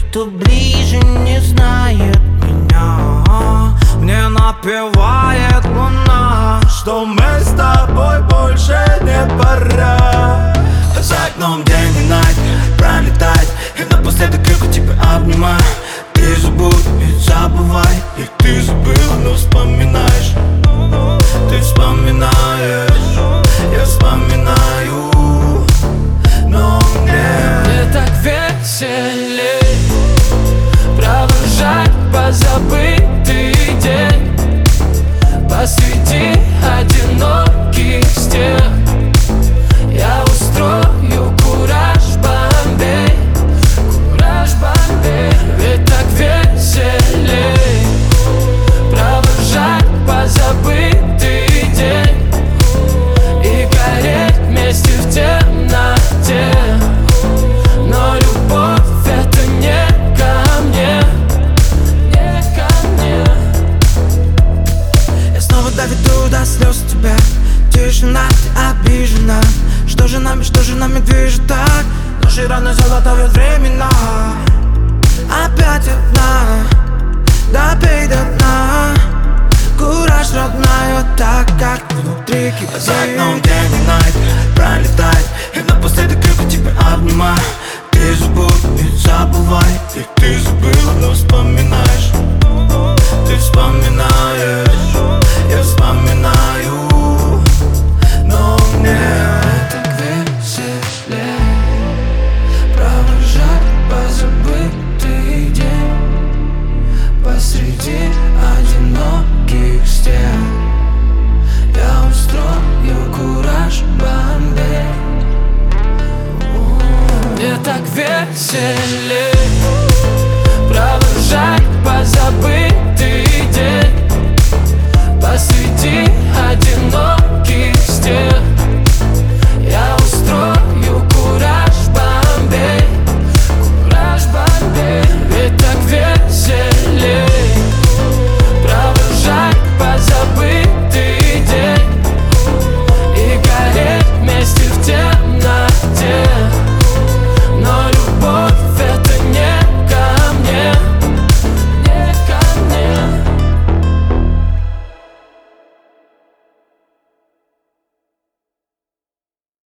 кто ближе не знает меня. Мне напевает луна, что мы с тобой больше не пора. За окном день и ночь пролетает, и напоследок крепко тебя обнимаю. Ты забудь и забывай, и ты забыла, но вспоминаешь. Ты вспоминаешь, я вспоминаю, но мне так веселей провожать позабытый день посреди одиноких стен. Я устрою кураж Бомбей, кураж Бомбей. Ведь так веселей провожать позабытый день и гореть вместе в темноте. Но любовь это не ко мне, не ко мне. Я снова доведу до слез тебя. Тишина, ты обижена. Что же нами движет так? Наши раны золотают времена. Опять одна, допей до дна. Кураж, родная, так как внутри кипит. За окном день и ночь пролетает, и напоследок крепко тебя обнимаю. Ты забудь и забывай, и ты забыла, но вспоминаешь. Ты вспоминаешь, я вспоминаю, но мне так веселей провожать позабытый день посреди одиноких стен. Я устрою кураж Бомбей. Мне так веселей провожать позабытый